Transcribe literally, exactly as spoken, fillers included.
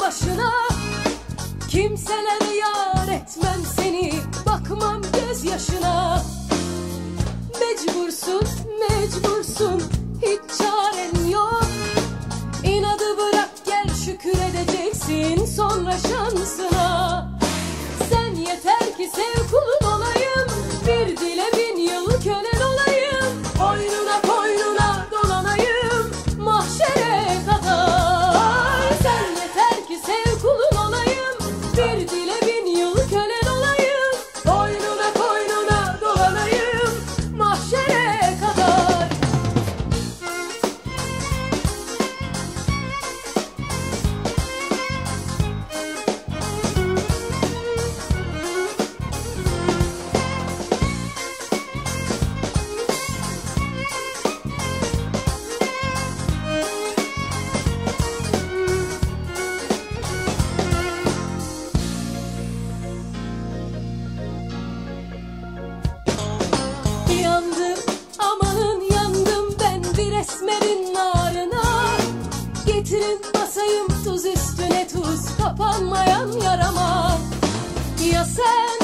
başına. Kimselere yar etmem seni, bakmam gözyaşına. Mecbursun, mecbursun, hiç çaren yok. İnadı bırak, gel şükür edeceksin sonra şansına. Sen yeter ki sev, kulun olayım, bir dile bin yıl kölen olayım. Boynuna boynuna dolanayım mahşere kadar. Sen yeter ki sev, kulun olayım, bir dile bin yıl kölen olayım. Boynuna boynuna dolanayım mahşere kadar. Yandım, amanın yandım ben bir esmerin narına. Getirin basayım tuz üstüne tuz, kapanmayan yarama. Ya sen